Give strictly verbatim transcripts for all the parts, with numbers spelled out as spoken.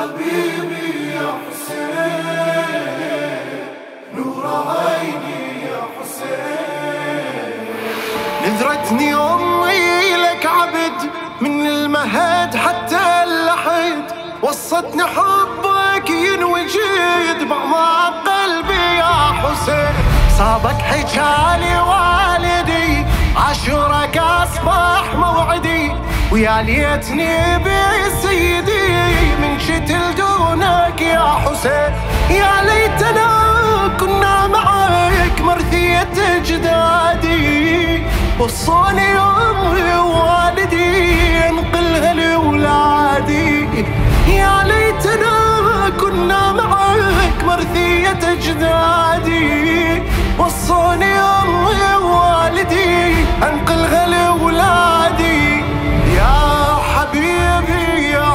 حبيبي يا حسين، نور عيني يا حسين. نذرتني أمي لك عبد من المهد حتى اللحد، وصتني حبك ينوجد بعمق قلبي يا حسين. صابك حجالي والدي عاشورك أصبح موعدي، ويا ليتني بسيدي من شتل دونك يا حسين. يا ليتنا كنا معك مرثية أجدادي، وصوني أمي ووالدي انقلها لأولادي. يا ليتنا كنا معك مرثية أجدادي، وصوني أمي ووالدي انقلها لأولادي. يا حبيبي يا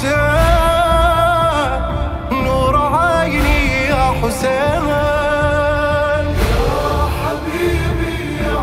حسين، نور عيني يا حسين. يا حبيبي يا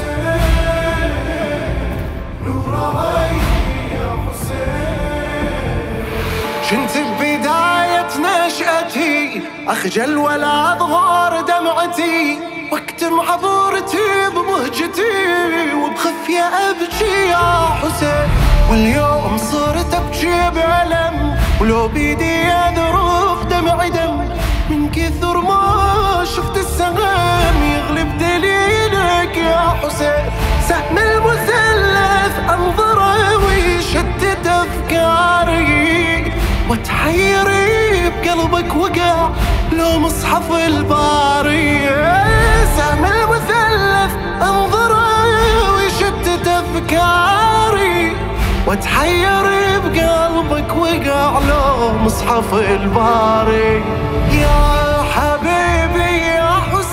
حسين، نور عيني يا حسين. كنت ببداية نشأتي أخجل ولا أظهر دمعتي، واكتم عبورتي بمهجتي وبخفية أبكي يا حسين. واليوم صرت أبكي بألم، ولو بيدي أذرف دمع دم، من كثر ما شفت السهم يغلب دليلك يا حسين. سهم المثلث أنظره ويشتت أفكاري، وتحيري بقلبك وقع لو مصحف الباري. سهم المثلث انظره ويشتت أفكاري، وتحيري بقلبك وقع لو مصحف الباري. يا حبيبي يا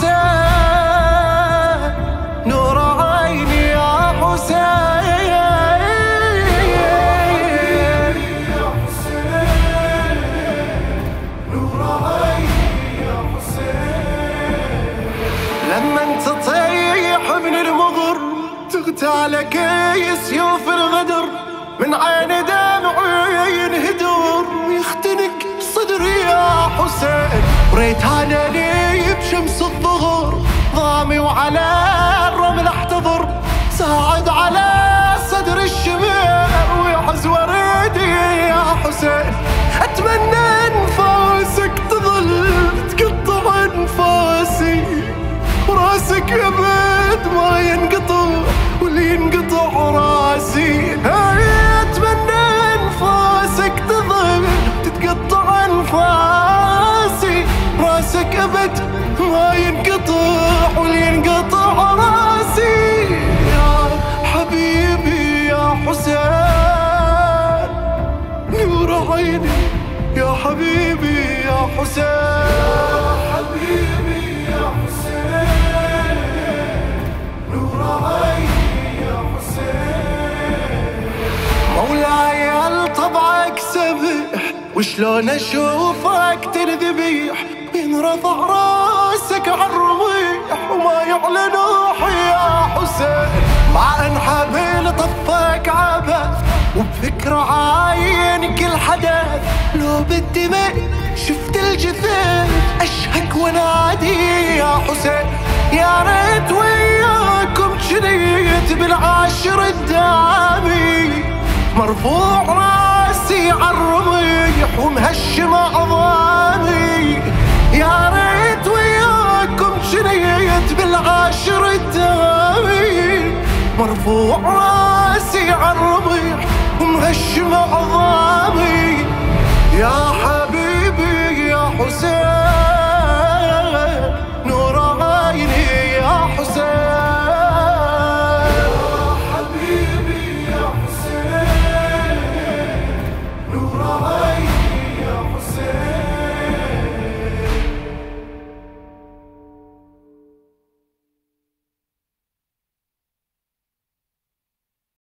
حسين، نور عيني يا حسين. يا حسين، نور عيني يا حسين. لما انت تطيح من المغر تغتالك سيوف الغدر، من عين دمعي ينهدر ويختنق صدري يا حسين. وريت انا لي بشمس الظهر ضامي وعلى الرمل احتضر، ساعد على صدر الشمال ويحز وريدي يا حسين. اتمنى انفاسك تظل تقطع انفاسي، وراسك ابد ما ينقطع واللي ينقطع راسي. اتمنى انفاسك تظل تتقطع انفاسي، راسك ابد ما ينقطع واللي ينقطع راسي. يا حبيبي يا حسين، نور عيني يا حبيبي يا حسين. يا حبيبي يا حسين، نور عيني يا حسين. مولاي طبعك سبح، وشلون اشوفك تنذبيح، ينرفع راسك عالرميح وما يعلى نوحي يا حسين. مع ان حبيل طفك عبث وبفكرة عاين كل حدث، لو بالدماء شفت الجثث اشهق ونادي يا حسين. يا ريت وياكم جنيت بالعاشر الدامي، مرفوع راسي عالرميح ومهشم عظامي. يا ريت وياكم جنيت بالعاشر الدامي، مرفوع راسي عالرميح ومهشم عظامي. يا حبيبي يا حسين.